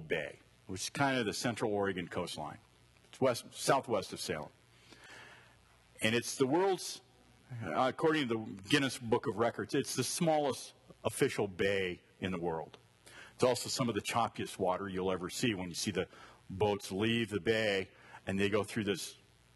Bay, which is kind of the Central Oregon coastline. It's southwest of Salem. And it's the world's, according to the Guinness Book of Records, it's the smallest official bay in the world. It's also some of the choppiest water you'll ever see when you see the boats leave the bay and they go through this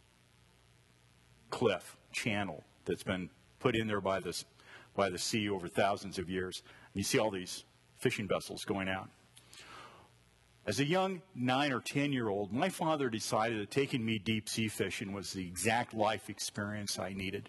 cliff channel that's been put in there by the sea over thousands of years. And you see all these fishing vessels going out. As a young 9 or 10-year-old, my father decided that taking me deep sea fishing was the exact life experience I needed.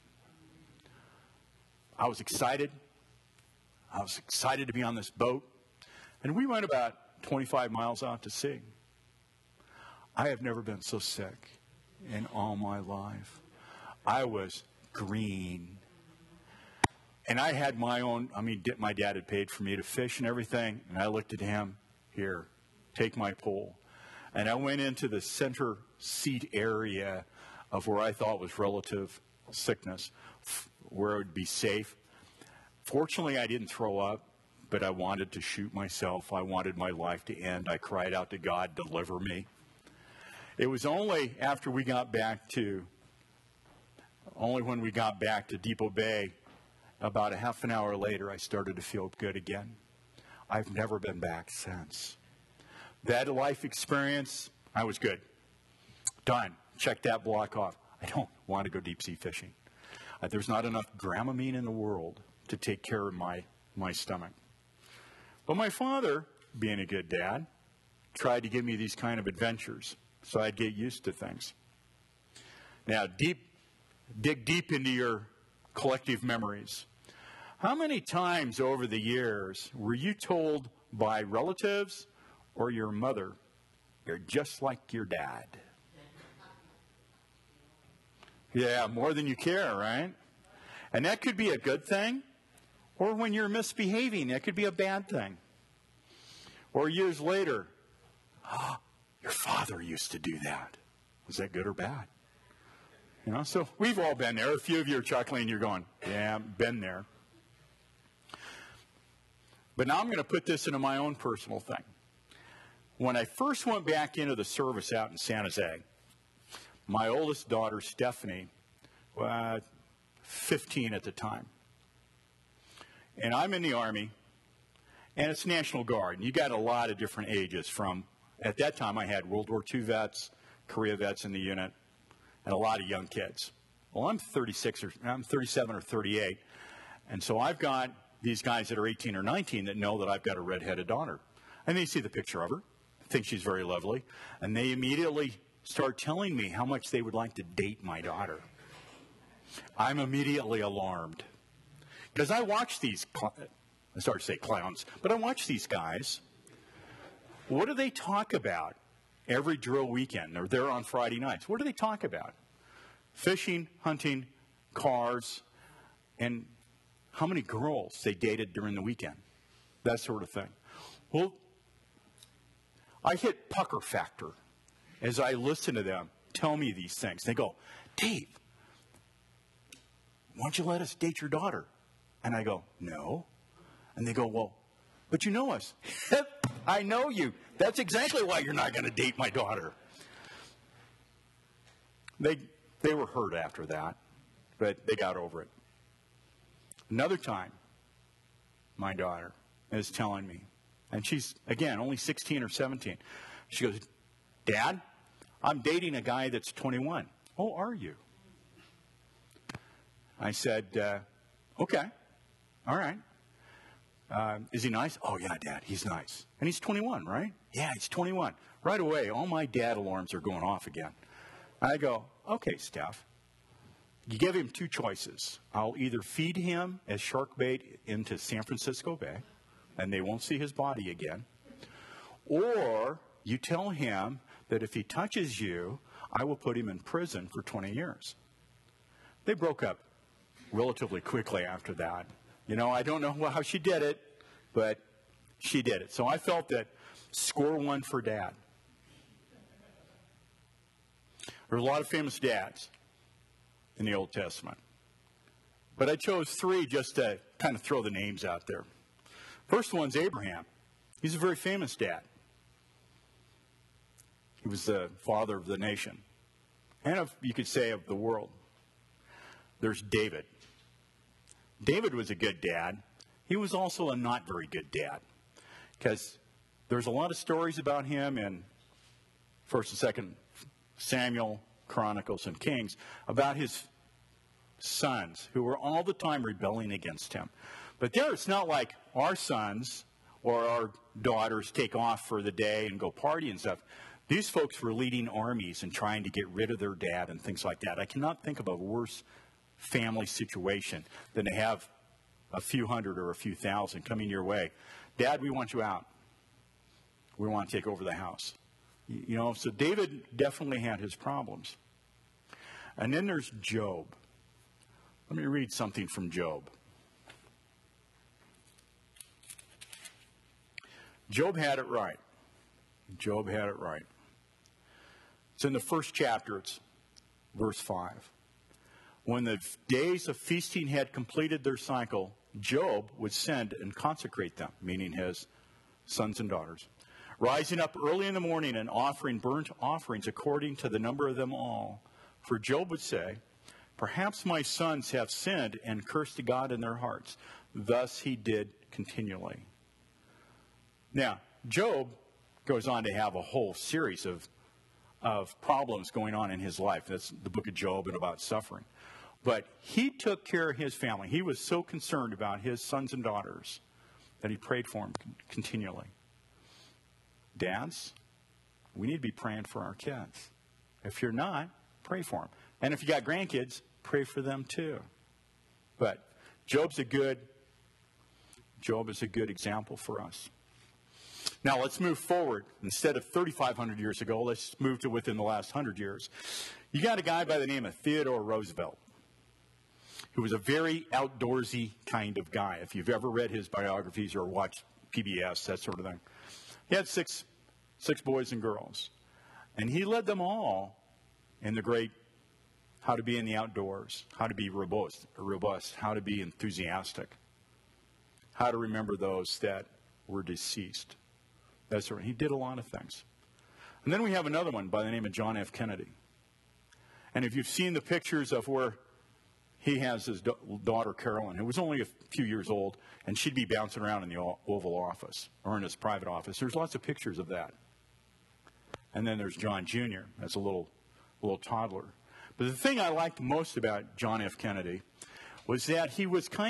I was excited. I was excited to be on this boat. And we went about 25 miles out to sea. I have never been so sick in all my life. I was green. And I had my own, my dad had paid for me to fish and everything. And I looked at him, here, take my pole. And I went into the center seat area of where I thought was relative sickness, where it would be safe. Fortunately, I didn't throw up, but I wanted to shoot myself. I wanted my life to end. I cried out to God, deliver me. It was only after we got back to, when we got back to Depot Bay, about a half an hour later, I started to feel good again. I've never been back since. That life experience, I was good. Done. Check that block off. I don't want to go deep sea fishing. There's not enough Dramamine in the world to take care of my stomach. But my father, being a good dad, tried to give me these kind of adventures so I'd get used to things. Now, dig deep into your collective memories. How many times over the years were you told by relatives or your mother, you're just like your dad? Yeah, more than you care, right? And that could be a good thing, or when you're misbehaving, that could be a bad thing. Or years later, your father used to do that. Was that good or bad? You know, so we've all been there. A few of you are chuckling, you're going, yeah, been there. But now I'm going to put this into my own personal thing. When I first went back into the service out in San Jose, my oldest daughter, Stephanie, was 15 at the time. And I'm in the Army, and it's National Guard. And you got a lot of different ages from, at that time I had World War II vets, Korea vets in the unit, and a lot of young kids. Well, I'm 37 or 38, and so I've got these guys that are 18 or 19 that know that I've got a redheaded daughter. And they see the picture of her, think she's very lovely, and they immediately start telling me how much they would like to date my daughter. I'm immediately alarmed. Because I watch these, I started to say clowns, but I watch these guys. What do they talk about every drill weekend? They're there on Friday nights. What do they talk about? Fishing, hunting, cars, and how many girls they dated during the weekend. That sort of thing. Well, I hit pucker factor as I listen to them tell me these things. They go, Dave, why don't you let us date your daughter? And I go, no. And they go, well, but you know us. I know you. That's exactly why you're not going to date my daughter. They were hurt after that, but they got over it. Another time, my daughter is telling me, and she's, again, only 16 or 17. She goes, Dad, I'm dating a guy that's 21. Oh, are you? I said, okay, all right. Is he nice? Oh, yeah, Dad, he's nice. And he's 21, right? Yeah, he's 21. Right away, all my dad alarms are going off again. I go, okay, Steph, you give him two choices. I'll either feed him as shark bait into San Francisco Bay, and they won't see his body again, or you tell him that if he touches you, I will put him in prison for 20 years. They broke up relatively quickly after that. You know, I don't know how she did it, but she did it. So I felt that score one for Dad. There's a lot of famous dads in the Old Testament. But I chose three just to kind of throw the names out there. First one's Abraham. He's a very famous dad. He was the father of the nation, and you could say of the world. There's David. David was a good dad. He was also a not very good dad, because there's a lot of stories about him in 1st and 2nd Samuel, Chronicles, and Kings about his sons who were all the time rebelling against him. But there, it's not like our sons or our daughters take off for the day and go party and stuff. These folks were leading armies and trying to get rid of their dad and things like that. I cannot think of a worse family situation than to have a few hundred or a few thousand coming your way. Dad, we want you out. We want to take over the house. You know, so David definitely had his problems. And then there's Job. Let me read something from Job. Job had it right. Job had it right. It's in the first chapter. It's verse 5. When the days of feasting had completed their cycle, Job would send and consecrate them, meaning his sons and daughters, rising up early in the morning and offering burnt offerings according to the number of them all. For Job would say, perhaps my sons have sinned and cursed God in their hearts. Thus he did continually. Now, Job goes on to have a whole series of problems going on in his life. That's the book of Job and about suffering. But he took care of his family. He was so concerned about his sons and daughters that he prayed for them continually. Dads, we need to be praying for our kids. If you're not, pray for them. And if you got grandkids, pray for them too. But Job is a good example for us. Now let's move forward. Instead of 3,500 years ago, let's move to within the last 100 years. You got a guy by the name of Theodore Roosevelt, who was a very outdoorsy kind of guy. If you've ever read his biographies or watched PBS, that sort of thing. He had six boys and girls. And he led them all in the great how to be in the outdoors, how to be robust, how to be enthusiastic, how to remember those that were deceased. That's right. He did a lot of things. And then we have another one by the name of John F. Kennedy. And if you've seen the pictures of where he has his daughter, Carolyn, who was only a few years old, and she'd be bouncing around in the Oval Office or in his private office. There's lots of pictures of that. And then there's John Jr. as a little toddler. But the thing I liked most about John F. Kennedy was that he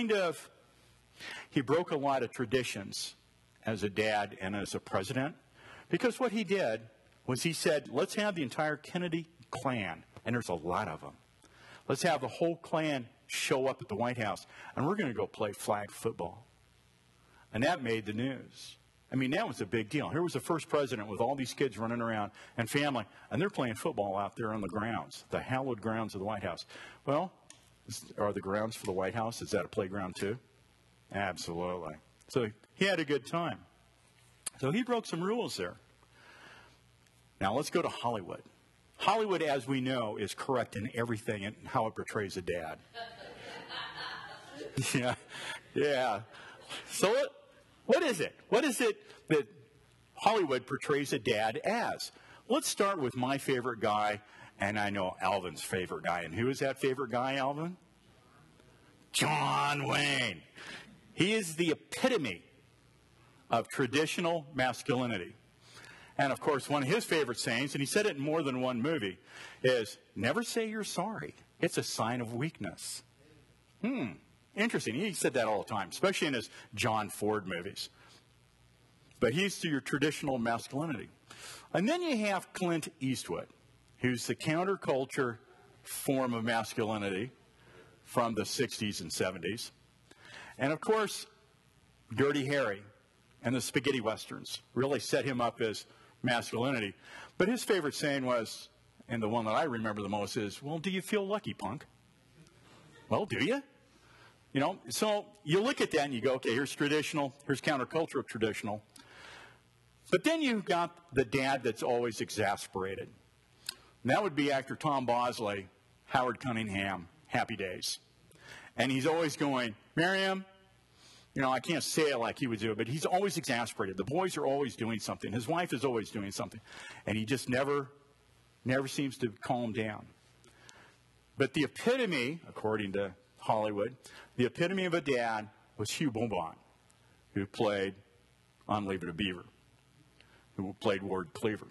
broke a lot of traditions as a dad and as a president. Because what he did was he said, let's have the entire Kennedy clan, and there's a lot of them. Let's have the whole clan show up at the White House, and we're going to go play flag football. And that made the news. I mean, that was a big deal. Here was the first president with all these kids running around and family, and they're playing football out there on the grounds, the hallowed grounds of the White House. Well, are the grounds for the White House, is that a playground too? Absolutely. So he had a good time. So he broke some rules there. Now let's go to Hollywood. Hollywood, as we know, is correct in everything and how it portrays a dad. Yeah. So what is it? What is it that Hollywood portrays a dad as? Let's start with my favorite guy, and I know Alvin's favorite guy. And who is that favorite guy, Alvin? John Wayne. He is the epitome of traditional masculinity. And, of course, one of his favorite sayings, and he said it in more than one movie, is, never say you're sorry. It's a sign of weakness. Interesting. He said that all the time, especially in his John Ford movies. But he's to your traditional masculinity. And then you have Clint Eastwood, who's the counterculture form of masculinity from the 60s and 70s. And, of course, Dirty Harry and the spaghetti westerns really set him up as masculinity. But his favorite saying was, and the one that I remember the most is, well, do you feel lucky, punk? Well, do you? You know, so you look at that and you go, okay, here's traditional, here's counterculture of traditional. But then you've got the dad that's always exasperated. And that would be actor Tom Bosley, Howard Cunningham, Happy Days. And he's always going, Miriam, I can't say it like he would do it, but he's always exasperated. The boys are always doing something. His wife is always doing something. And he just never seems to calm down. But the epitome, according to Hollywood, the epitome of a dad was Hugh Beaumont, who played on Leave It to Beaver, who played Ward Cleaver.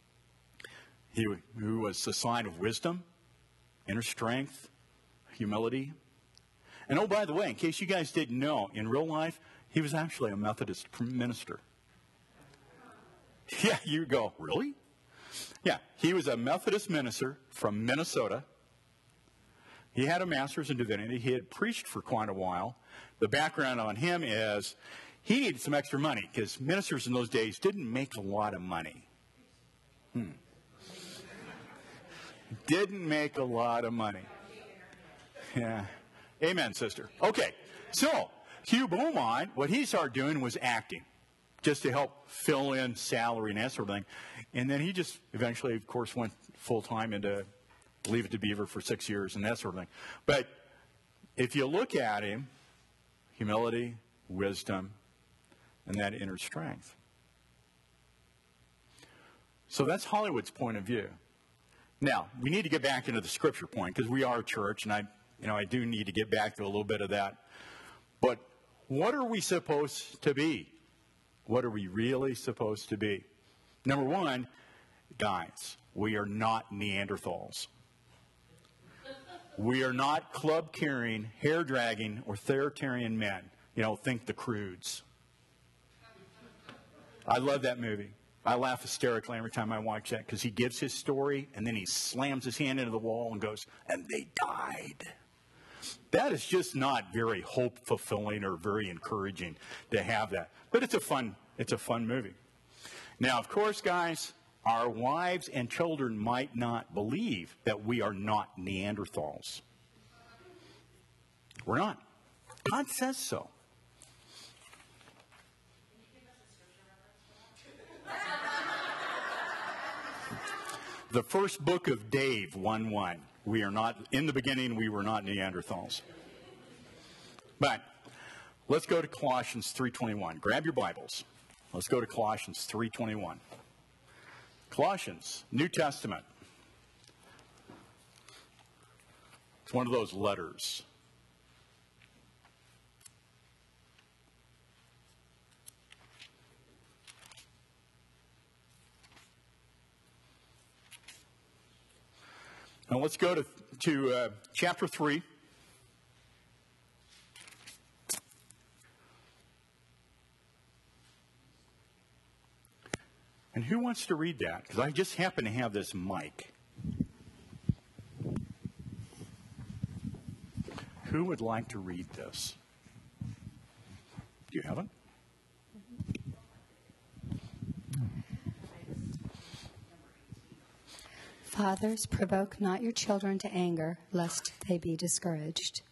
Who was a sign of wisdom, inner strength, humility. And oh, by the way, in case you guys didn't know, in real life, he was actually a Methodist minister. Yeah, you go, really? Yeah, he was a Methodist minister from Minnesota. He had a master's in divinity. He had preached for quite a while. The background on him is he needed some extra money because ministers in those days didn't make a lot of money. Didn't make a lot of money. Yeah. Amen, sister. Okay, so Hugh Beaumont, what he started doing was acting, just to help fill in salary and that sort of thing. And then he just eventually, of course, went full-time into Leave It to Beaver for 6 years and that sort of thing. But if you look at him, humility, wisdom, and that inner strength. So that's Hollywood's point of view. Now, we need to get back into the scripture point because we are a church, and I do need to get back to a little bit of that. But what are we supposed to be? What are we really supposed to be? Number one, guys, we are not Neanderthals. We are not club-carrying, hair-dragging, authoritarian men. Think the Croods. I love that movie. I laugh hysterically every time I watch that because he gives his story and then he slams his hand into the wall and goes, and they died. That is just not very hope-fulfilling or very encouraging to have that. But it's a fun movie. Now, of course, guys, our wives and children might not believe that we are not Neanderthals. We're not. God says so. The first book of Dave, 1:1. We are not, in the beginning, we were not Neanderthals. But let's go to Colossians 3:21. Grab your Bibles. Let's go to Colossians 3:21. Colossians, New Testament. It's one of those letters. Now let's go to chapter 3. And who wants to read that? Because I just happen to have this mic. Who would like to read this? Do you have it? Fathers, provoke not your children to anger, lest they be discouraged.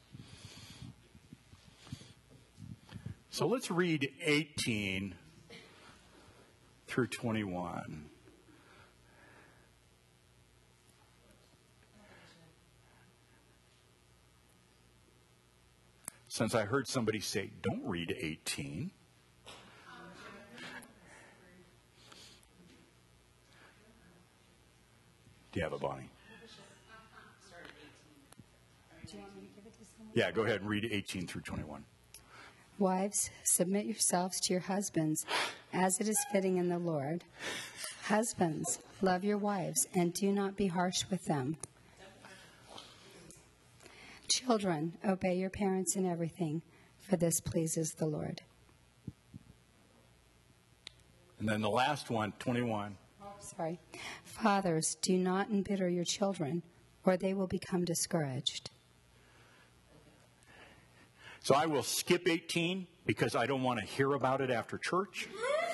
So let's read 18 through 21. Since I heard somebody say, don't read 18. Do you have it, Bonnie? Yeah, go ahead and read 18 through 21. Wives, submit yourselves to your husbands, as it is fitting in the Lord. Husbands, love your wives, and do not be harsh with them. Children, obey your parents in everything, for this pleases the Lord. And then the last one, 21. Sorry. Fathers, do not embitter your children, or they will become discouraged. So I will skip 18 because I don't want to hear about it after church.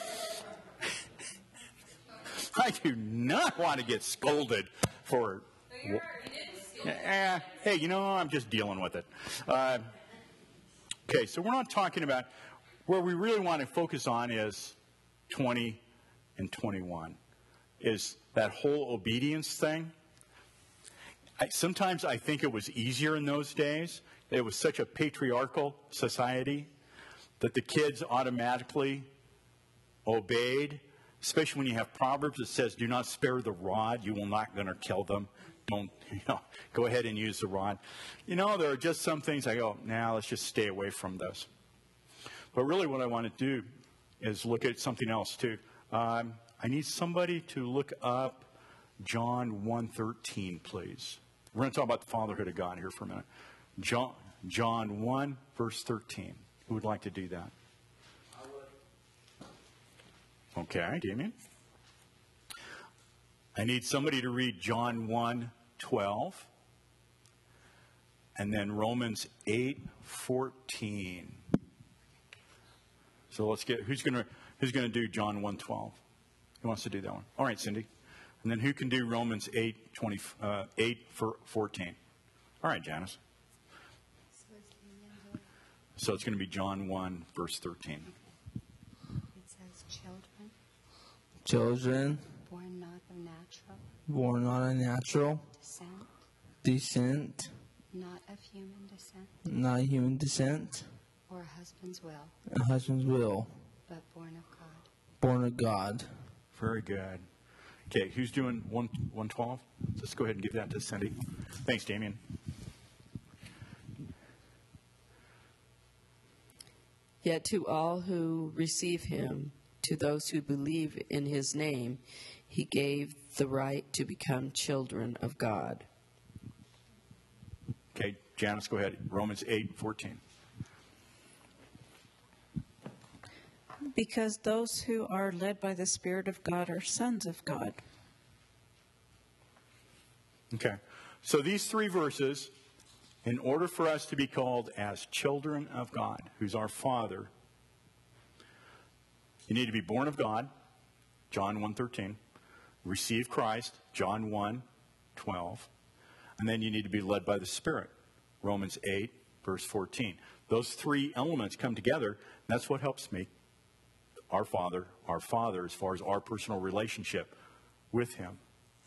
I do not want to get scolded for... Hey, I'm just dealing with it. Okay, so we're not talking about... Where we really want to focus on is 20 and 21. Is that whole obedience thing. Sometimes I think it was easier in those days. It was such a patriarchal society that the kids automatically obeyed, especially when you have Proverbs that says, do not spare the rod, you will not going to kill them. Don't, go ahead and use the rod. There are just some things I go, let's just stay away from this. But really what I want to do is look at something else too. I need somebody to look up John 1:13, please. We're going to talk about the fatherhood of God here for a minute. John 1, verse 13. Who would like to do that? I would. Okay, Damien. I need somebody to read John 1:12, and then Romans 8:14. So let's get who's going to do John 1:12? Who wants to do that one? All right, Cindy. And then who can do Romans 8:14? All right, Janice. So it's going to be John 1, verse 13. It says children. Children. Born not of natural. Born not of natural. Descent. Not of human descent. Not human descent. Or a husband's will. A husband's will. But born of God. Born of God. Very good. Okay, who's doing 1:12? Let's go ahead and give that to Cindy. Thanks, Damien. Yet to all who receive him, to those who believe in his name, he gave the right to become children of God. Okay, Janice, go ahead. Romans 8:14. Because those who are led by the Spirit of God are sons of God. Okay, so these three verses, in order for us to be called as children of God, who's our Father, you need to be born of God, John 1:13, receive Christ, John 1:12, and then you need to be led by the Spirit, Romans 8, verse 14. Those three elements come together, and that's what helps make our Father as far as our personal relationship with him.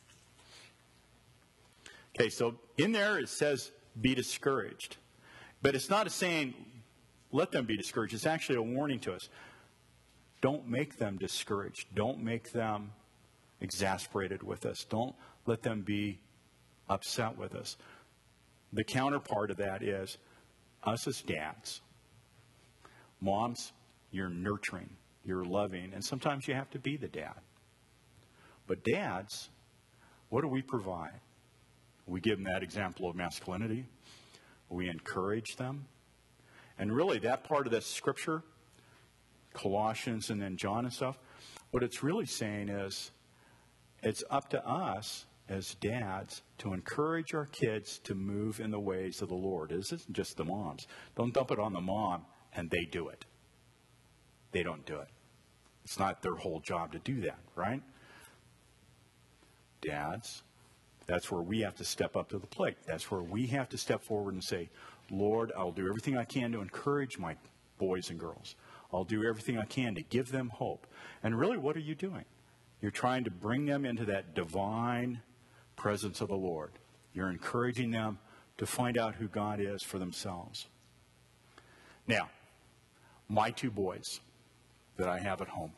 Okay, so in there it says be discouraged. But it's not a saying, let them be discouraged. It's actually a warning to us. Don't make them discouraged. Don't make them exasperated with us. Don't let them be upset with us. The counterpart of that is us as dads. Moms, you're nurturing, you're loving, and sometimes you have to be the dad. But dads, what do we provide? We give them that example of masculinity. We encourage them. And really, that part of that scripture, Colossians and then John and stuff, what it's really saying is it's up to us as dads to encourage our kids to move in the ways of the Lord. This isn't just the moms. Don't dump it on the mom and they do it. They don't do it. It's not their whole job to do that, right? Dads, that's where we have to step up to the plate. That's where we have to step forward and say, Lord, I'll do everything I can to encourage my boys and girls. I'll do everything I can to give them hope. And really, what are you doing? You're trying to bring them into that divine presence of the Lord. You're encouraging them to find out who God is for themselves. Now, my two boys that I have at home,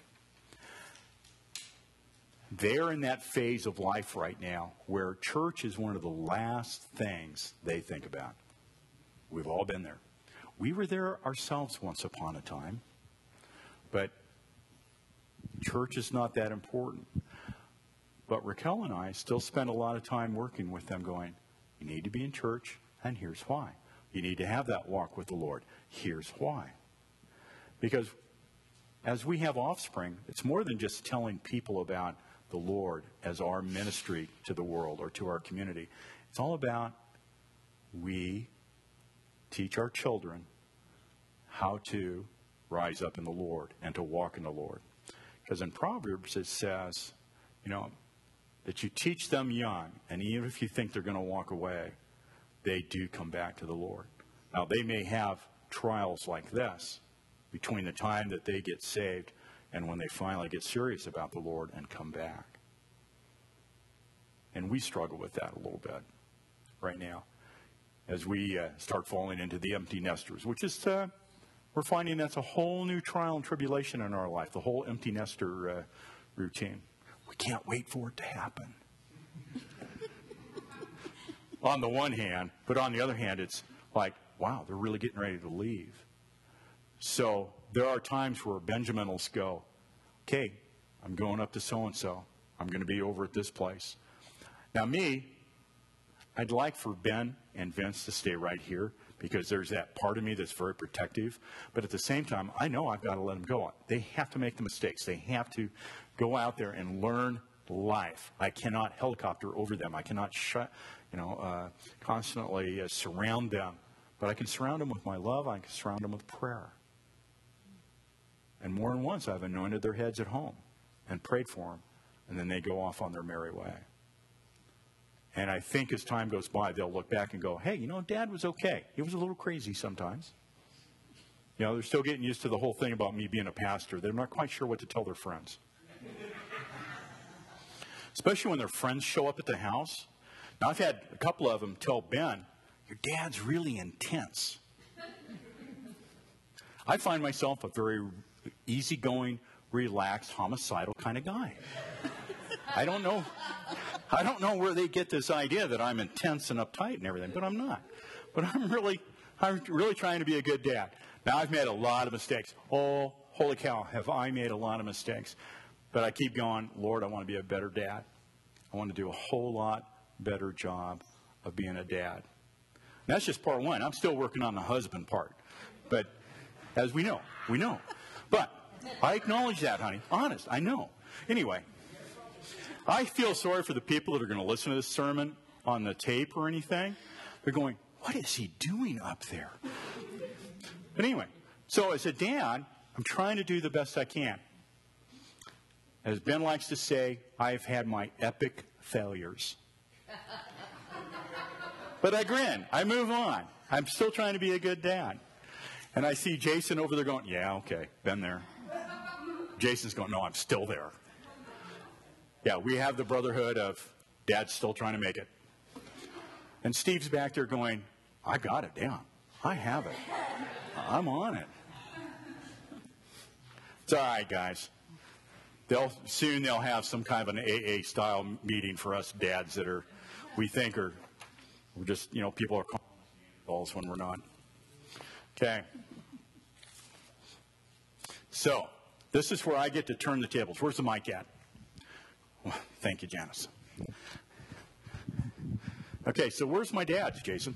they're in that phase of life right now where church is one of the last things they think about. We've all been there. We were there ourselves once upon a time, but church is not that important. But Raquel and I still spend a lot of time working with them going, you need to be in church, and here's why. You need to have that walk with the Lord. Here's why. Because as we have offspring, it's more than just telling people about the Lord as our ministry to the world or to our community. It's all about we teach our children how to rise up in the Lord and to walk in the Lord. Because in Proverbs it says, that you teach them young, and even if you think they're going to walk away, they do come back to the Lord. Now, they may have trials like this between the time that they get saved and when they finally get serious about the Lord and come back. And we struggle with that a little bit right now as we start falling into the empty nesters, which is we're finding that's a whole new trial and tribulation in our life, the whole empty nester routine. We can't wait for it to happen. On the one hand, but on the other hand, it's like, wow, they're really getting ready to leave. So there are times where Benjamin will go, okay, I'm going up to so-and-so. I'm going to be over at this place. Now me, I'd like for Ben and Vince to stay right here because there's that part of me that's very protective. But at the same time, I know I've got to let them go. They have to make the mistakes. They have to go out there and learn life. I cannot helicopter over them. I cannot constantly surround them. But I can surround them with my love. I can surround them with prayer. And more than once, I've anointed their heads at home and prayed for them. And then they go off on their merry way. And I think as time goes by, they'll look back and go, hey, Dad was okay. He was a little crazy sometimes. They're still getting used to the whole thing about me being a pastor. They're not quite sure what to tell their friends. Especially when their friends show up at the house. Now, I've had a couple of them tell Ben, your dad's really intense. I find myself a very easygoing, relaxed, homicidal kind of guy. I don't know where they get this idea that I'm intense and uptight and everything, but I'm not. But I'm really trying to be a good dad. Now, I've made a lot of mistakes. Oh, holy cow, have I made a lot of mistakes. But I keep going, Lord, I want to be a better dad. I want to do a whole lot better job of being a dad. And that's just part one. I'm still working on the husband part. But as we know. But I acknowledge that, honey. Honest, I know. Anyway, I feel sorry for the people that are going to listen to this sermon on the tape or anything. They're going, what is he doing up there? But anyway, so as a dad, I'm trying to do the best I can. As Ben likes to say, I've had my epic failures. But I grin. I move on. I'm still trying to be a good dad. And I see Jason over there going, yeah, okay, been there. Jason's going, no, I'm still there. Yeah, we have the brotherhood of dad's still trying to make it. And Steve's back there going, I got it down. I have it. I'm on it. It's all right, guys. Soon they'll have some kind of an AA style meeting for us dads that we think are just, people are calling balls when we're not. Okay. So, this is where I get to turn the tables. Where's the mic at? Well, thank you, Janice. Okay, so where's my dad, Jason?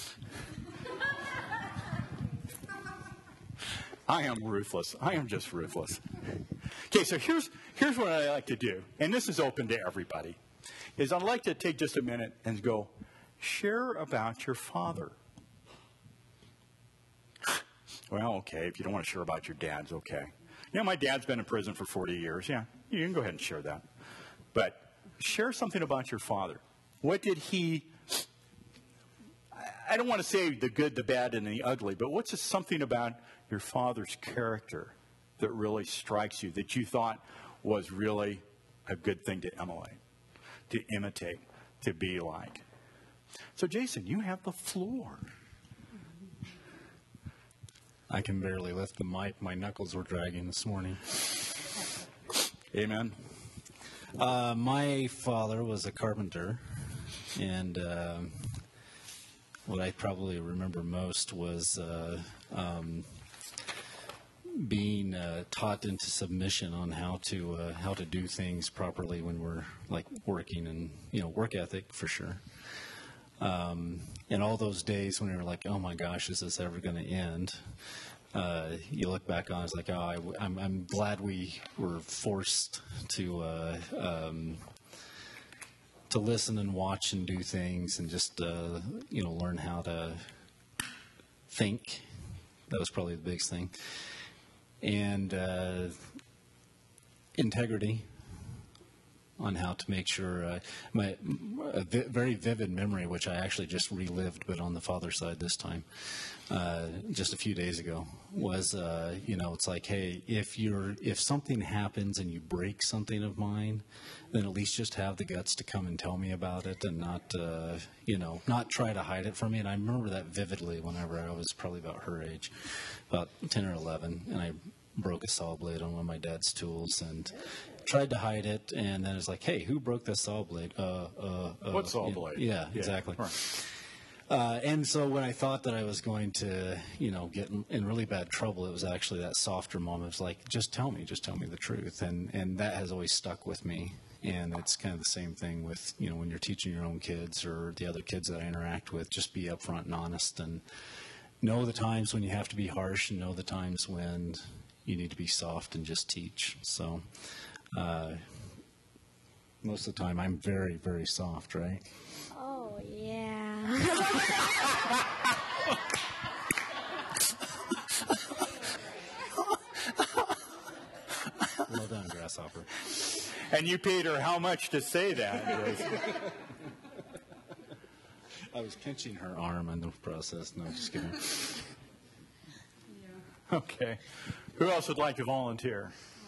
I am ruthless. I am just ruthless. Okay, so here's what I like to do, and this is open to everybody, is I'd like to take just a minute and go, share about your father. Well, okay, if you don't want to share about your dad's, okay. My dad's been in prison for 40 years. Yeah, you can go ahead and share that. But share something about your father. What did he, I don't want to say the good, the bad, and the ugly, but what's something about your father's character that really strikes you, that you thought was really a good thing to emulate, to imitate, to be like? So, Jason, you have the floor. I can barely lift the mic. My knuckles were dragging this morning. Amen. My father was a carpenter, and what I probably remember most was being taught into submission on how to do things properly when we're like working, and work ethic for sure. And all those days when you're like, oh my gosh, is this ever going to end? You look back on it, it's like, oh, I'm glad we were forced to listen and watch and do things and just learn how to think. That was probably the biggest thing. And integrity on how to make sure a very vivid memory, which I actually just relived, but on the father's side this time, just a few days ago, was it's like, hey, if something happens and you break something of mine, then at least just have the guts to come and tell me about it, and not try to hide it from me. And I remember that vividly whenever I was probably about her age. about 10 or 11, and I broke a saw blade on one of my dad's tools and tried to hide it. And then it's like, hey, who broke this saw blade? What saw blade? Yeah, exactly. Right. And so when I thought that I was going to, get in really bad trouble, it was actually that softer moment. It was like, just tell me the truth. And that has always stuck with me. And it's kind of the same thing with, when you're teaching your own kids or the other kids that I interact with, just be upfront and honest and know the times when you have to be harsh and know the times when you need to be soft and just teach. So most of the time I'm very, very soft, right? Oh, yeah. Well done, grasshopper. And you paid her how much to say that? I was pinching her arm in the process. No, just kidding. Okay. Who else would like to volunteer?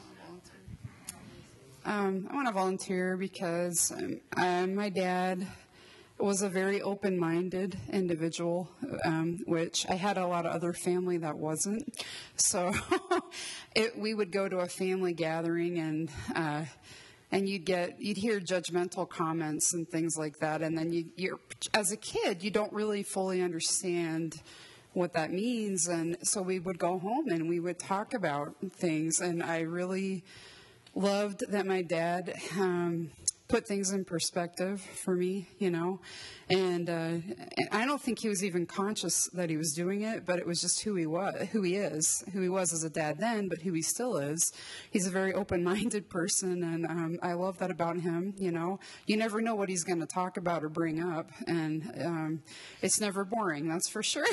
I want to volunteer because my dad was a very open-minded individual, which I had a lot of other family that wasn't. So we would go to a family gathering and you'd hear judgmental comments and things like that, and then you're as a kid you don't really fully understand what that means, and so we would go home and we would talk about things, and I really loved that my dad put things in perspective for me, and I don't think he was even conscious that he was doing it, but it was just who he was as a dad then, but who he still is. He's a very open-minded person, and I love that about him. You never know what he's going to talk about or bring up, and it's never boring, that's for sure.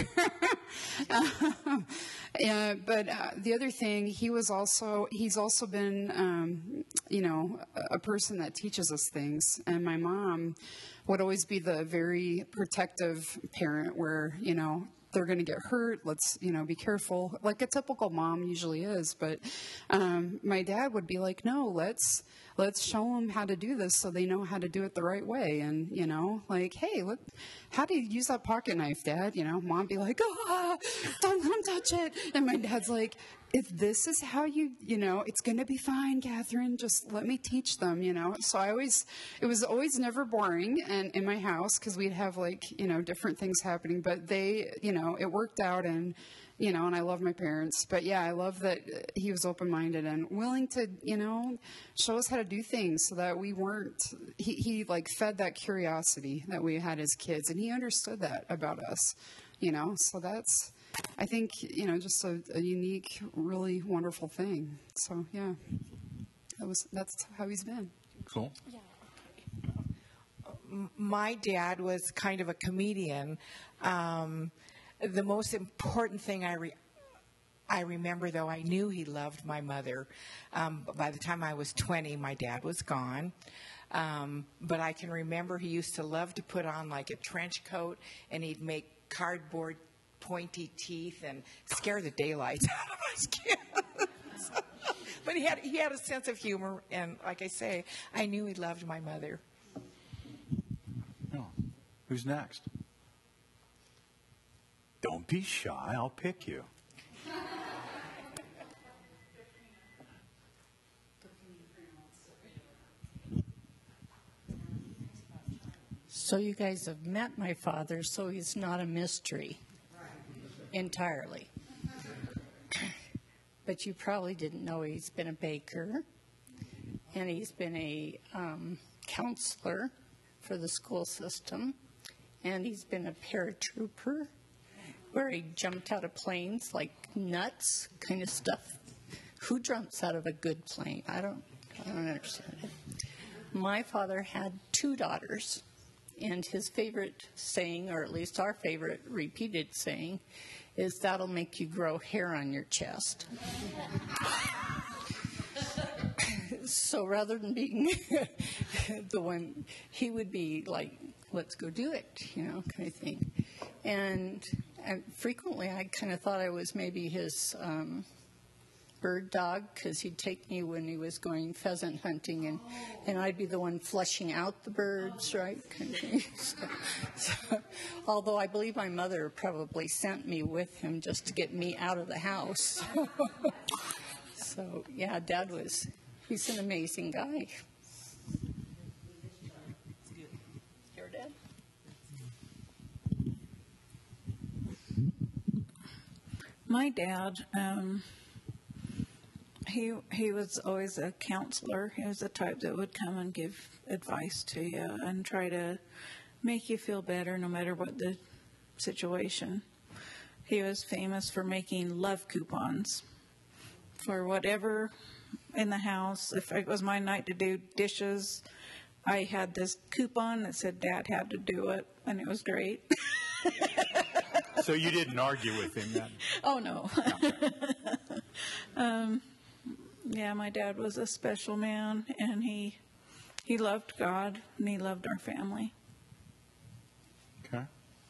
But the other thing, he's also been a person that teaches us things, and my mom would always be the very protective parent where, they're going to get hurt. Let's, be careful, like a typical mom usually is. But my dad would be like, no, let's show them how to do this so they know how to do it the right way. And, like, hey, look, how do you use that pocket knife, Dad? Mom be like, don't let him touch it. And my dad's like, if this is how it's going to be fine, Catherine, just let me teach them, So it was always never boring and in my house because we'd have different things happening, but it worked out and I love my parents. But yeah, I love that he was open-minded and willing to, show us how to do things so that we weren't, he fed that curiosity that we had as kids, and he understood that about us, so that's, I think, just a unique, really wonderful thing. So yeah, that's how he's been. Cool. My dad was kind of a comedian. The most important thing I remember, though, I knew he loved my mother. By the time I was 20, my dad was gone. But I can remember he used to love to put on like a trench coat, and he'd make cardboard pointy teeth and scare the daylights out of us kids. But he had a sense of humor, and like I say, I knew he loved my mother. Oh. Who's next? Don't be shy. I'll pick you. So you guys have met my father, so he's not a mystery entirely. But you probably didn't know he's been a baker, and he's been a counselor for the school system, and he's been a paratrooper where he jumped out of planes like nuts kind of stuff. Who jumps out of a good plane? I don't understand it. My father had 2 daughters, and his favorite saying, or at least our favorite repeated saying, is that'll make you grow hair on your chest. So rather than being the one, he would be like, let's go do it, kind of thing. And frequently I kind of thought I was maybe his bird dog because he'd take me when he was going pheasant hunting, and I'd be the one flushing out the birds, right? So, although I believe my mother probably sent me with him just to get me out of the house. So, yeah, he's an amazing guy. Your dad? My dad, he was always a counselor. He was the type that would come and give advice to you and try to make you feel better no matter what the situation. He was famous for making love coupons for whatever in the house. If it was my night to do dishes, I had this coupon that said Dad had to do it, and it was great. So you didn't argue with him then? Oh, no. Yeah, my dad was a special man, and he loved God, and he loved our family. Okay.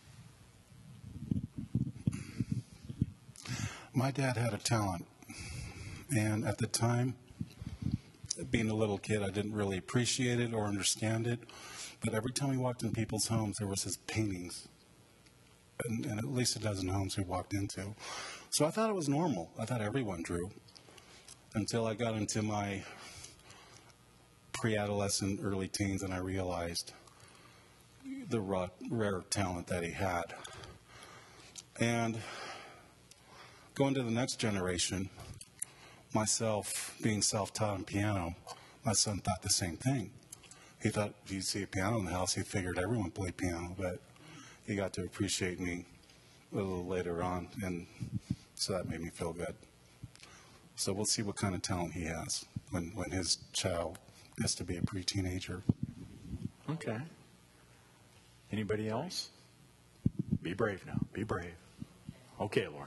My dad had a talent, and at the time, being a little kid, I didn't really appreciate it or understand it, but every time we walked in people's homes, there was his paintings. And at least a dozen homes we walked into. So I thought it was normal. I thought everyone drew. Until I got into my pre-adolescent, early teens, and I realized the rare talent that he had. And going to the next generation, myself being self-taught in piano, my son thought the same thing. He thought if you see a piano in the house, he figured everyone played piano, but he got to appreciate me a little later on, and so that made me feel good. So we'll see what kind of talent he has when his child gets to be a pre-teenager. Okay. Anybody else? Be brave now. Be brave. Okay, Lauren.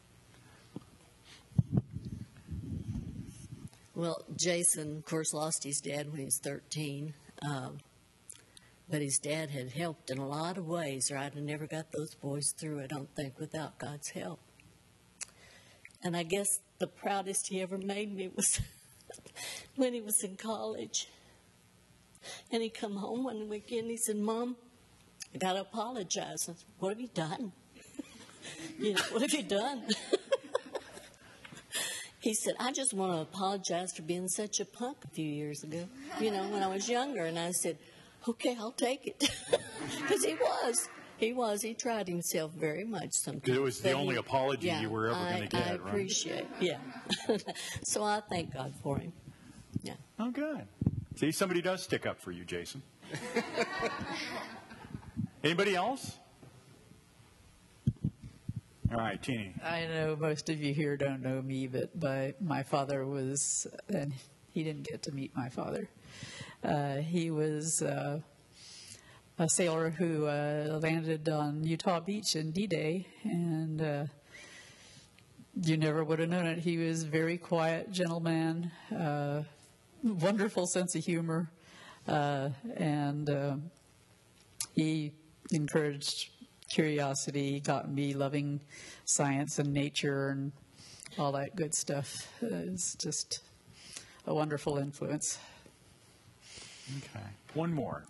Well, Jason, of course, lost his dad when he was 13. But his dad had helped in a lot of ways, or I'd have never got those boys through, I don't think, without God's help. And I guess the proudest he ever made me was when he was in college. And he come home one weekend, he said, Mom, I got to apologize. I said, what have you done? What have you done? He said, I just want to apologize for being such a punk a few years ago, when I was younger. And I said, okay, I'll take it. Because he was. He tried himself very much sometimes. It was the only apology you were ever going to get, right? I appreciate it, yeah. So I thank God for him. Yeah. Oh, good. See, somebody does stick up for you, Jason. Anybody else? All right, Teeny. I know most of you here don't know me, but my father was, and he didn't get to meet my father. He was a sailor who landed on Utah Beach in D-Day, and you never would have known it. He was a very quiet gentleman, wonderful sense of humor, and he encouraged curiosity, got me loving science and nature and all that good stuff. It's just a wonderful influence. Okay. One more.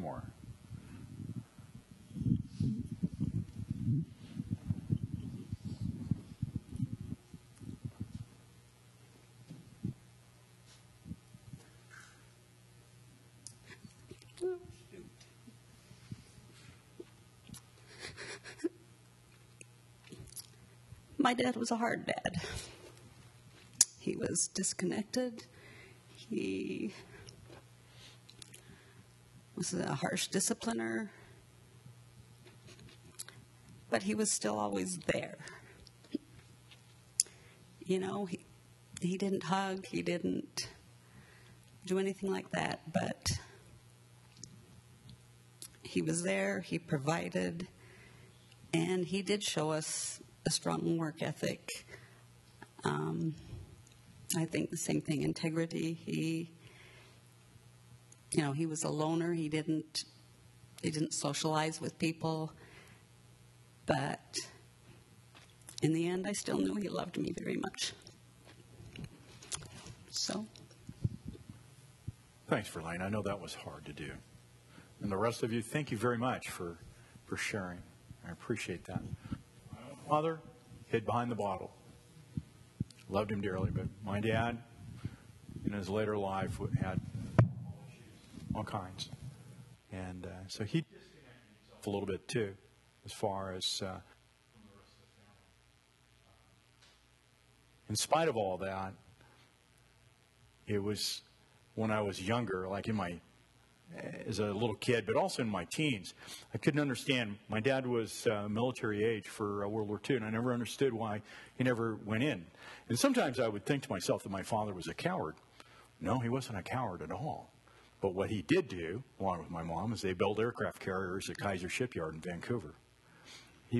My dad was a hard dad. He was disconnected. He was a harsh discipliner. But he was still always there. He didn't hug. He didn't do anything like that. But he was there. He provided. And he did show us a strong work ethic. I think the same thing, integrity. He was a loner. He didn't socialize with people. But in the end, I still knew he loved me very much. So. Thanks, Verlaine. I know that was hard to do. And the rest of you, thank you very much for sharing. I appreciate that. My father hid behind the bottle. Loved him dearly, but my dad, in his later life, had all kinds. And so he disconnected himself a little bit, too, as far as in spite of all that, it was when I was younger, like as a little kid, but also in my teens, I couldn't understand. My dad was military age for World War II, and I never understood why he never went in. And sometimes I would think to myself that my father was a coward. No, he wasn't a coward at all. But what he did do, along with my mom, is they built aircraft carriers at Kaiser Shipyard in Vancouver. He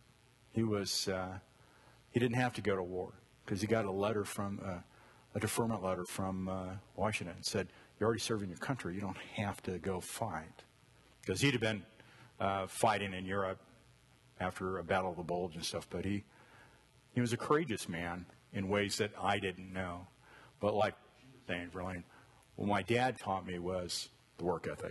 didn't have to go to war because he got a deferment letter from Washington and said, "You're already serving your country. You don't have to go fight." Because he'd have been fighting in Europe after a Battle of the Bulge and stuff. But he was a courageous man in ways that I didn't know. But like saying, Verlaine, what my dad taught me was the work ethic.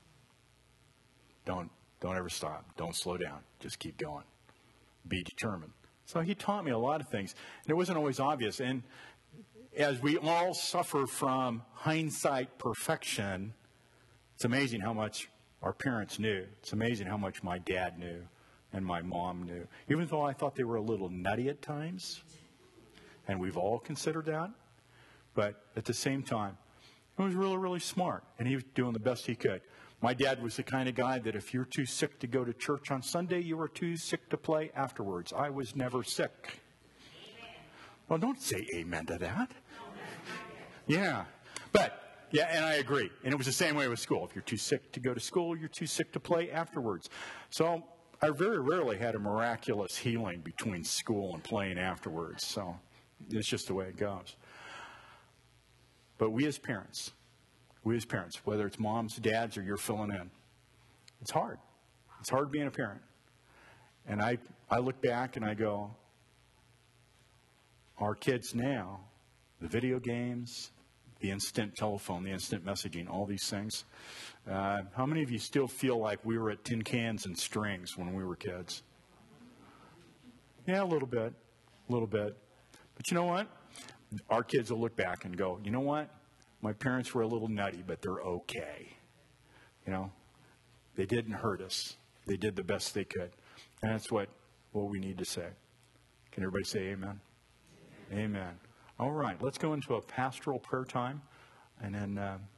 Don't ever stop. Don't slow down. Just keep going. Be determined. So he taught me a lot of things. And it wasn't always obvious. And as we all suffer from hindsight perfection, it's amazing how much our parents knew. It's amazing how much my dad knew and my mom knew. Even though I thought they were a little nutty at times, and we've all considered that, but at the same time, he was really, really smart, and he was doing the best he could. My dad was the kind of guy that if you're too sick to go to church on Sunday, you were too sick to play afterwards. I was never sick. Well, don't say amen to that. Yeah. And I agree. And it was the same way with school. If you're too sick to go to school, you're too sick to play afterwards. So I very rarely had a miraculous healing between school and playing afterwards. So it's just the way it goes. But we as parents, whether it's moms, dads, or you're filling in, it's hard. It's hard being a parent. And I look back and I go, our kids now, the video games, the instant telephone, the instant messaging, all these things. How many of you still feel like we were at tin cans and strings when we were kids? Yeah, a little bit. But you know what? Our kids will look back and go, you know what? My parents were a little nutty, but they're okay. You know, they didn't hurt us. They did the best they could. And that's what we need to say. Can everybody say amen? Amen. All right, let's go into a pastoral prayer time, and then